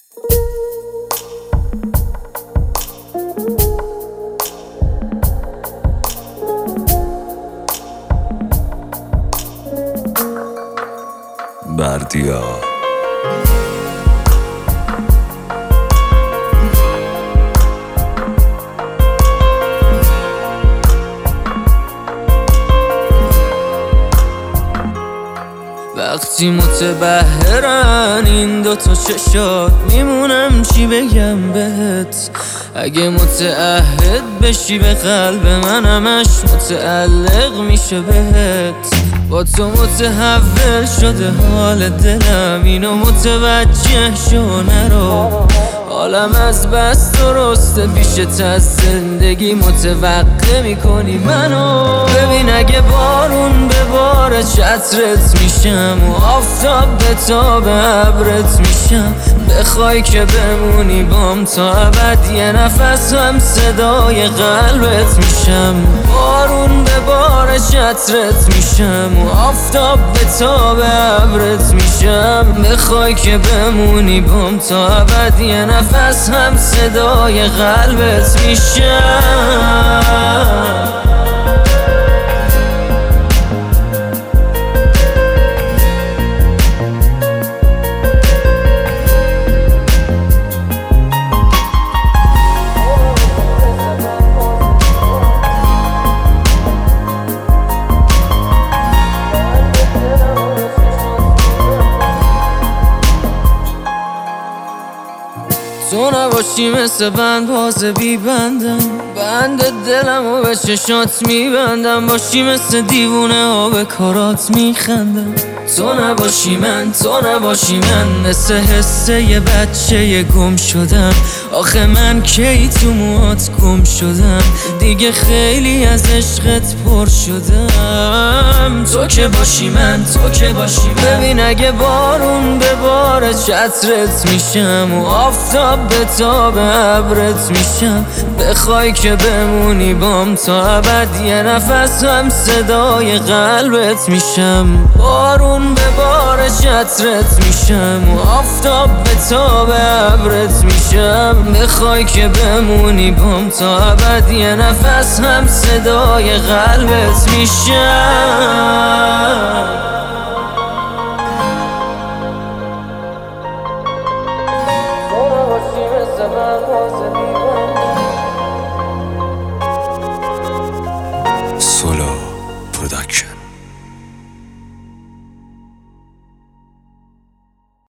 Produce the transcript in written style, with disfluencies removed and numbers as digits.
بردیا وقتی متبهرن این دوتا چشات میمونم چی بگم بهت. اگه متعهد بشی به قلب من همش متعلق میشه بهت. با تو متحول شده حال دلم، اینو متوجه شو نرو. حالم از بس درسته پیشت از زندگی متوقع میکنی منو. ببین اگه بارون به بار چترت میشم و آفتاب به تاب ابرت میشم، بخوای که بمونی بام تا ابد یه نفس هم صدای قلبت میشم. بارون به بار چترت میشم و آفتاب به تاب ابرت میشم، بخوای که بمونی بام تا ابد یه نفس هم صدای قلبت میشم. تو نباشی مثل بند باز بی بندم، بند دلم و به چشات میبندم. باشی مثل دیوونه ها به کارات میخندم. تو نباشی من، تو نباشی من، مثل حسه یه بچه گم شدم. آخه من کی تو موهات گم شدم، دیگه خیلی از عشقت پر شدم. تو که باشی من، تو که باشی من. ببین اگه بارون به بار چترت میشم و آفتاب به تاب ابرت میشم، بخوای که بمونی بام تا ابد یه نفس هم صدای قلبت میشم. بارون به بار چترت میشم و آفتاب به تاب ابرت میشم، بخوای که بمونی بام تا ابد یه نفس هم صدای قلبت میشم. تو نباشی مثل من